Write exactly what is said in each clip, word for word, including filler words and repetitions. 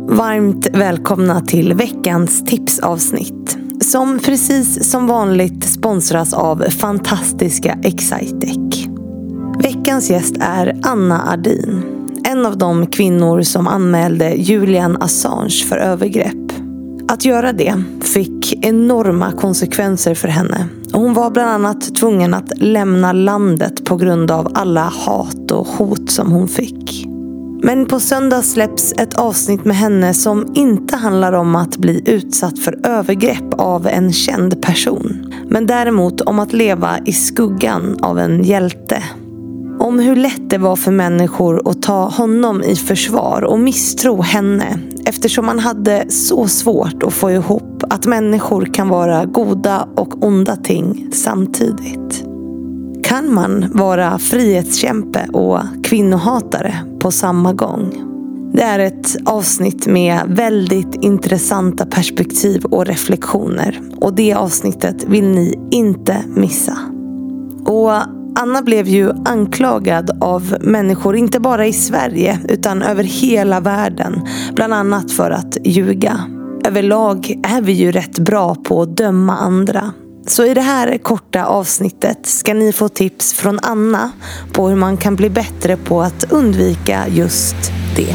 Varmt välkomna till veckans tipsavsnitt. Som precis som vanligt sponsras av fantastiska Excitec. Veckans gäst är Anna Ardin. En av de kvinnor som anmälde Julian Assange för övergrepp. Att göra det fick enorma konsekvenser för henne. Och hon var bland annat tvungen att lämna landet på grund av alla hat och hot som hon fick. Men på söndag släpps ett avsnitt med henne som inte handlar om att bli utsatt för övergrepp av en känd person. Men däremot om att leva i skuggan av en hjälte. Om hur lätt det var för människor att ta honom i försvar och misstro henne. Eftersom man hade så svårt att få ihop att människor kan vara goda och onda ting samtidigt. Kan man vara frihetskämpe och kvinnohatare på samma gång? Det är ett avsnitt med väldigt intressanta perspektiv och reflektioner. Och det avsnittet vill ni inte missa. Och Anna blev ju anklagad av människor, inte bara i Sverige utan över hela världen. Bland annat för att ljuga. Överlag är vi ju rätt bra på att döma andra. Så i det här korta avsnittet ska ni få tips från Anna på hur man kan bli bättre på att undvika just det.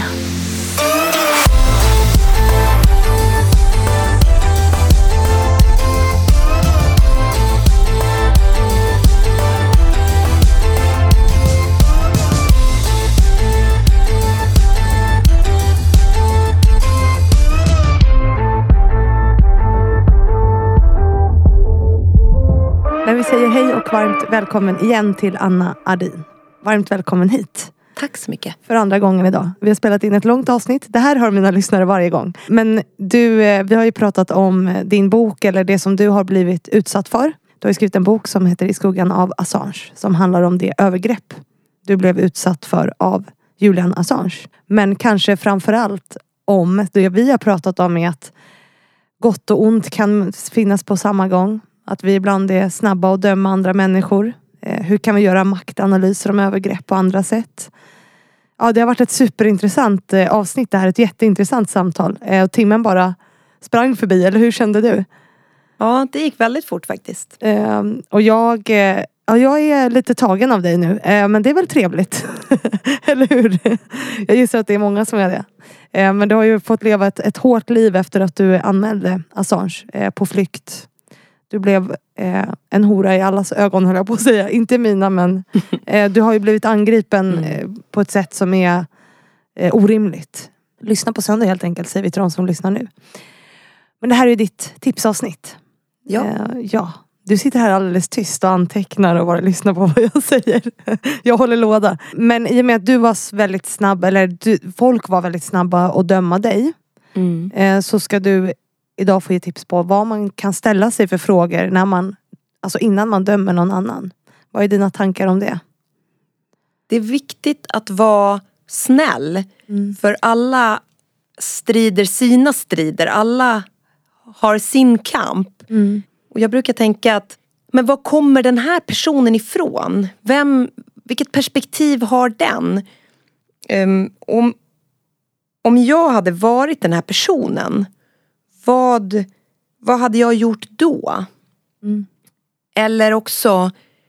Men vi säger hej och varmt välkommen igen till Anna Ardin. Varmt välkommen hit. Tack så mycket. För andra gången idag. Vi har spelat in ett långt avsnitt. Det här hör mina lyssnare varje gång. Men du, vi har ju pratat om din bok eller det som du har blivit utsatt för. Du har ju skrivit en bok som heter I skuggan av Assange. Som handlar om det övergrepp du blev utsatt för av Julian Assange. Men kanske framförallt om det vi har pratat om är att gott och ont kan finnas på samma gång. Att vi ibland är snabba att döma andra människor. Eh, hur kan vi göra maktanalyser om övergrepp på andra sätt? Ja, det har varit ett superintressant eh, avsnitt. Det här är ett jätteintressant samtal. Eh, och timmen bara sprang förbi, eller hur kände du? Ja, det gick väldigt fort faktiskt. Eh, och jag, eh, ja, jag är lite tagen av dig nu. Eh, men det är väl trevligt. Eller hur? Jag gissar att det är många som är det. Eh, men du har ju fått leva ett, ett hårt liv efter att du anmälde Assange eh, på flykt. Du blev eh, en hora i allas ögon, höll jag på att säga. Inte mina, men eh, du har ju blivit angripen eh, på ett sätt som är eh, orimligt. Lyssna på söndag helt enkelt, säger vi till de som lyssnar nu. Men det här är ju ditt tipsavsnitt. Ja. Eh, ja. Du sitter här alldeles tyst och antecknar och bara lyssnar på vad jag säger. Jag håller låda. Men i och med att du var väldigt snabb, eller du, folk var väldigt snabba att döma dig. Mm. Eh, så ska du idag får jag tips på vad man kan ställa sig för frågor när man, alltså innan man dömer någon annan. Vad är dina tankar om det? Det är viktigt att vara snäll. Mm. För alla strider sina strider. Alla har sin kamp. Mm. Och jag brukar tänka att, men var kommer den här personen ifrån? Vem, vilket perspektiv har den? Um, om, om jag hade varit den här personen, Vad, vad hade jag gjort då? Mm. Eller också,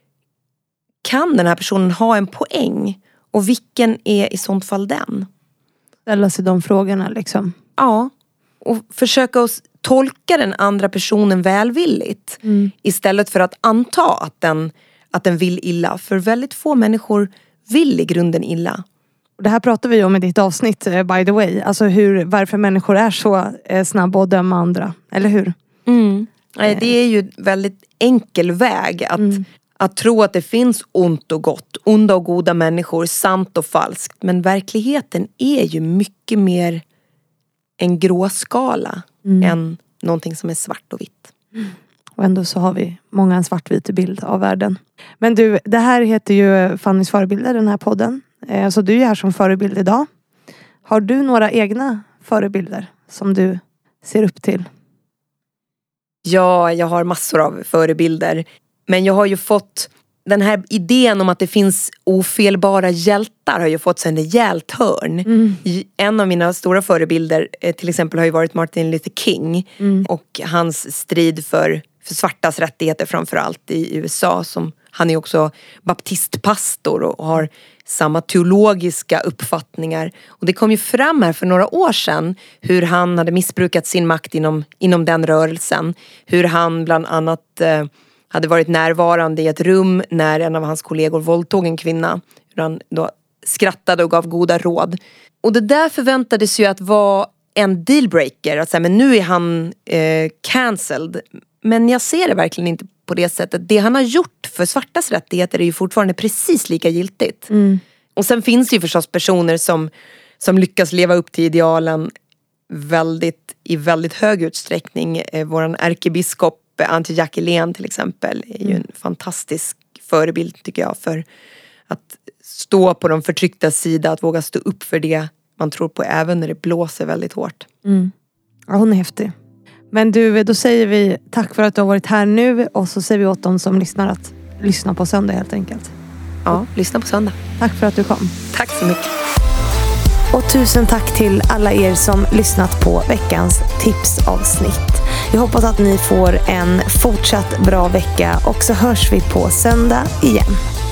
kan den här personen ha en poäng? Och vilken är i sånt fall den? Ställa sig de frågorna liksom. Ja, och försöka att tolka den andra personen välvilligt. Mm. Istället för att anta att den, att den vill illa. För väldigt få människor vill i grunden illa. Det här pratar vi om i ditt avsnitt, by the way. Alltså hur, varför människor är så eh, snabba att döma andra. Eller hur? Mm. Nej, det är ju väldigt enkel väg att, mm. att tro att det finns ont och gott. Onda och goda människor, sant och falskt. Men verkligheten är ju mycket mer en gråskala mm. än någonting som är svart och vitt. Mm. Och ändå så har vi många en svartvit bild av världen. Men du, det här heter ju Fannys förebilder, den här podden. Så du är här som förebild idag. Har du några egna förebilder som du ser upp till? Ja, jag har massor av förebilder. Men jag har ju fått den här idén om att det finns ofelbara hjältar har ju fått sig en rejält hörn. Mm. En av mina stora förebilder till exempel har ju varit Martin Luther King. Mm. Och hans strid för, för svartas rättigheter framförallt i U S A. Som, han är också baptistpastor och har samma teologiska uppfattningar. Och det kom ju fram här för några år sedan hur han hade missbrukat sin makt inom, inom den rörelsen. Hur han bland annat eh, hade varit närvarande i ett rum när en av hans kollegor våldtog en kvinna. Hur han då skrattade och gav goda råd. Och det där förväntades ju att vara en dealbreaker. Att säga, men nu är han eh, cancelled. Men jag ser det verkligen inte på det sättet. Det han har gjort för svartas rättigheter är ju fortfarande precis lika giltigt. Mm. Och sen finns det ju förstås personer som, som lyckas leva upp till idealen väldigt, i väldigt hög utsträckning. Eh, våran ärkebiskop Antje Jackelén till exempel är ju en fantastisk förebild tycker jag. För att stå på de förtryckta sida. Att våga stå upp för det man tror på även när det blåser väldigt hårt. Mm. Ja, hon är häftig. Men du, då säger vi tack för att du har varit här nu. Och så säger vi åt dem som lyssnar att lyssna på söndag helt enkelt. Ja, lyssna på söndag. Tack för att du kom. Tack så mycket. Och tusen tack till alla er som lyssnat på veckans tipsavsnitt. Jag hoppas att ni får en fortsatt bra vecka. Och så hörs vi på söndag igen.